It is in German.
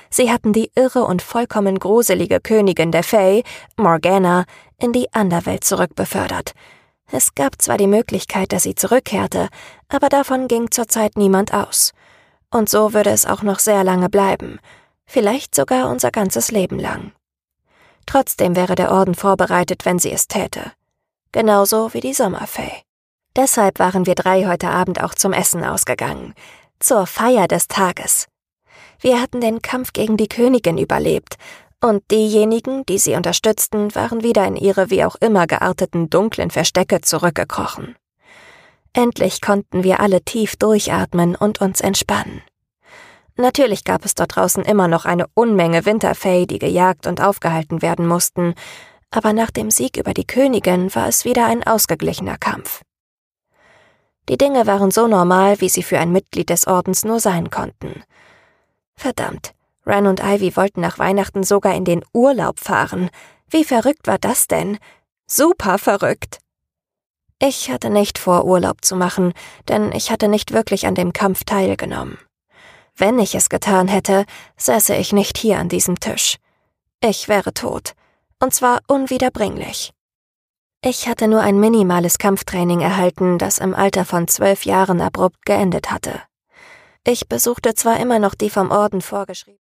Sie hatten die irre und vollkommen gruselige Königin der Fae, Morgana, in die Anderwelt zurückbefördert. Es gab zwar die Möglichkeit, dass sie zurückkehrte, aber davon ging zurzeit niemand aus. Und so würde es auch noch sehr lange bleiben, vielleicht sogar unser ganzes Leben lang. Trotzdem wäre der Orden vorbereitet, wenn sie es täte. Genauso wie die Sommerfee. Deshalb waren wir 3 heute Abend auch zum Essen ausgegangen. Zur Feier des Tages. Wir hatten den Kampf gegen die Königin überlebt, und diejenigen, die sie unterstützten, waren wieder in ihre wie auch immer gearteten dunklen Verstecke zurückgekrochen. Endlich konnten wir alle tief durchatmen und uns entspannen. Natürlich gab es dort draußen immer noch eine Unmenge Winterfee, die gejagt und aufgehalten werden mussten, aber nach dem Sieg über die Königin war es wieder ein ausgeglichener Kampf. Die Dinge waren so normal, wie sie für ein Mitglied des Ordens nur sein konnten. Verdammt, Ren und Ivy wollten nach Weihnachten sogar in den Urlaub fahren. Wie verrückt war das denn? Super verrückt! Ich hatte nicht vor, Urlaub zu machen, denn ich hatte nicht wirklich an dem Kampf teilgenommen. Wenn ich es getan hätte, säße ich nicht hier an diesem Tisch. Ich wäre tot, und zwar unwiederbringlich. Ich hatte nur ein minimales Kampftraining erhalten, das im Alter von 12 Jahren abrupt geendet hatte. Ich besuchte zwar immer noch die vom Orden vorgeschriebenen